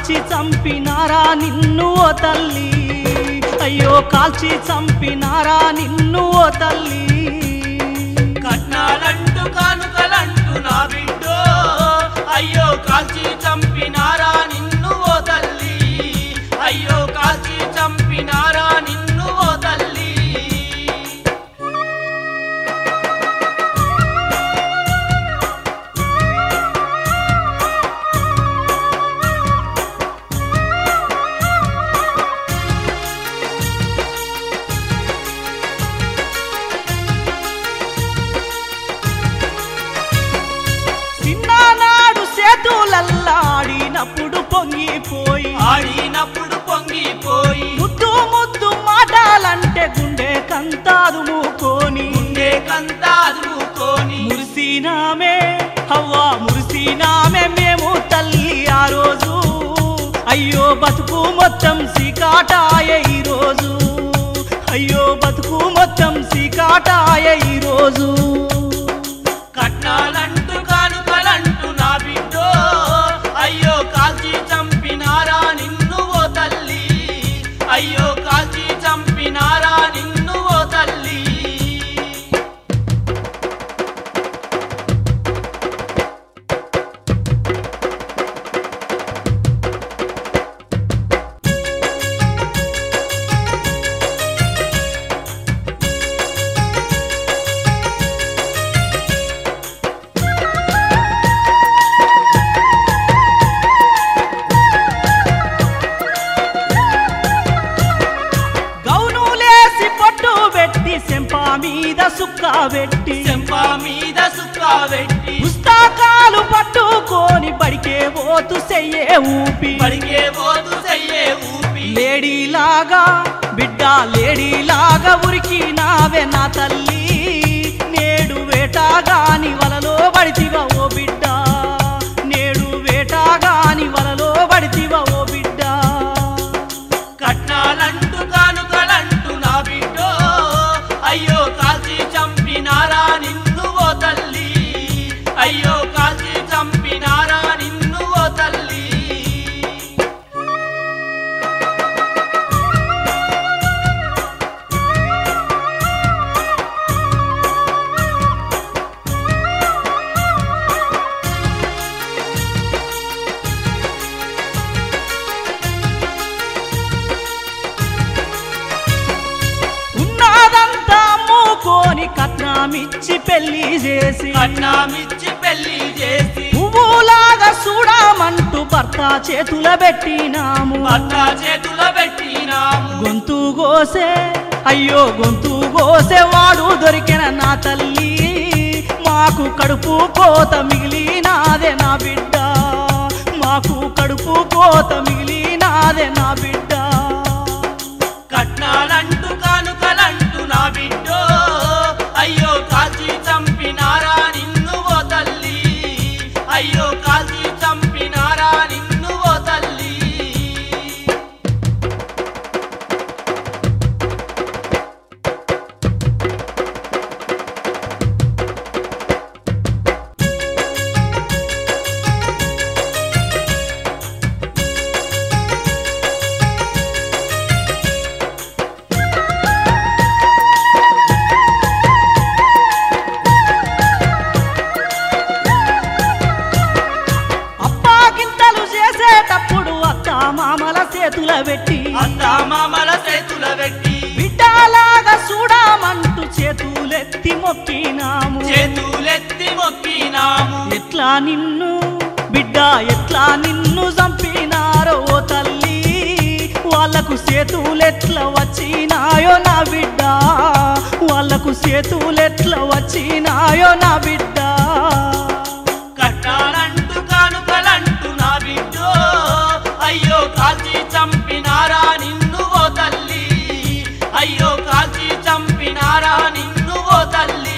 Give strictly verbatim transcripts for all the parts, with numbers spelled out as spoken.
కాల్చి చంపినారా నిన్ను ఓ తల్లి, అయ్యో కాల్చి చంపినారా నిన్ను ఓ తల్లి. కట్నాలంటూ కానుకలంటూ నా బిడ్డో, అయ్యో కాల్చి చంపినారా నిన్ను ఓ తల్లి, అయ్యో కాల్చి చంపినారా నిన్ను ఓ తల్లి. చిన్ననాడు సేతులల్లా ఆడినప్పుడు పొంగిపోయి ఆడినప్పుడు పొంగిపోయి ముద్దు ముద్దు మాటలంటే గుండె కంతాదుముకొని గుండె కంతాదుముకొని మురిసినామే హవ్వా మురిసినామే మేము తల్లి ఆ రోజు, అయ్యో బతుకు మొత్తం సీకాటాయ ఈరోజు, అయ్యో బతుకు మొత్తం సీకాటాయ ఈరోజు. కట్నాలంటూ కానుకలంటూ నా బిడ్డో, అయ్యో కాల్చి చంపినారా నిన్ను ఓ తల్లి, అయ్యో కాల్చి చంపినారా నిన్ను ఓ తల్లి. చెంపా మీద సుక్క పెట్టి చెంపా మీద సుక్క పెట్టి పుస్తకాలు పట్టుకొని బడికే పోతు చెయ్యే ఊపి బడికే పోతు చెయ్యే ఊపి లేడీలాగా బిడ్డ లేడీలాగా ఉరికినావే నా తల్లి, నేడు వేటాగాని వలలో పడితివా ఓ బిడ్డ, నేడు వేటాగాని వలలో పడితివా ఓ బిడ్డ. కట్నాలంటూ కానుకలంటూ నా బిడ్డో, అయ్యో కాల్చి చంపినారా నిన్ను ఓ తల్లి, అయ్యో కాల్చి చంపినారా నిన్ను ఓ తల్లి. కట్నామిచ్చి పెళ్లి చేసి కట్నామిచ్చి పెళ్లి చేసి పువ్వులాగా చూడమంటూ భర్త చేతుల పెట్టినాము, భర్త చేతుల పెట్టినాము. గొంతు గోసే అయ్యో గొంతు గోసే వాడు దొరికిన నా తల్లి, మాకు కడుపు కోత మిగిలినాదే నా బిడ్డ, మాకు కడుపు కోత మిగిలినాదే నా బిడ్డ. కట్నాలంటూ కానుకలంటూ నా బిడ్డో, అయ్యో కాల్చి చంపినారా నిన్ను ఓ తల్లి, అయ్యో కాల్చి చంపినారా నిన్ను ఓ తల్లి. మామల చేతుల పెట్టి అత్తా మామల చేతుల పెట్టి బిడ్డలాగా చూడమంటూ చేతులెత్తి మొక్కినాము, చేతులెత్తి మొక్కినాము. ఎట్లా నిన్ను బిడ్డ ఎట్లా నిన్ను చంపినారో ఓ తల్లి, వాళ్ళకు చేతులెట్లా వచ్చినాయో నా బిడ్డ, వాళ్ళకు చేతులెట్లా వచ్చినాయో నా బిడ్డ. కట్నాలంటూ కానుకలంటూ నా బిడ్డో, అయ్యో కాల్చి చంపినారా నిన్ను ఓ తల్లి, అయ్యో కాల్చి చంపినారా నిన్ను ఓ తల్లి.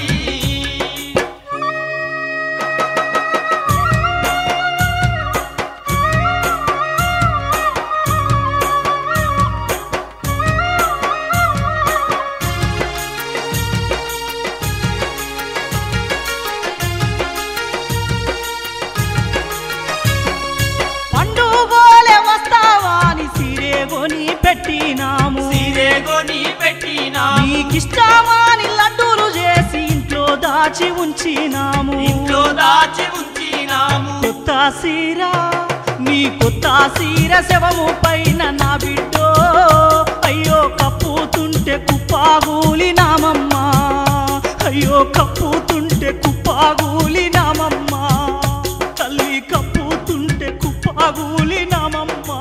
నీకిష్టమాని లడ్డూలు చేసి ఇంట్లో దాచి ఉంచినాము ఇంట్లో దాచి ఉంచినాము కొత్త సీర నీ కొత్త సీర శవము పైన నా బిడ్డో అయ్యో కప్పుతుంటే కుప్పాగూలి నామమ్మా అయ్యో కప్పుతుంటే కుప్పాగూలి నామమ్మా తల్లి కప్పుతుంటే కుప్పాగూలి నామమ్మా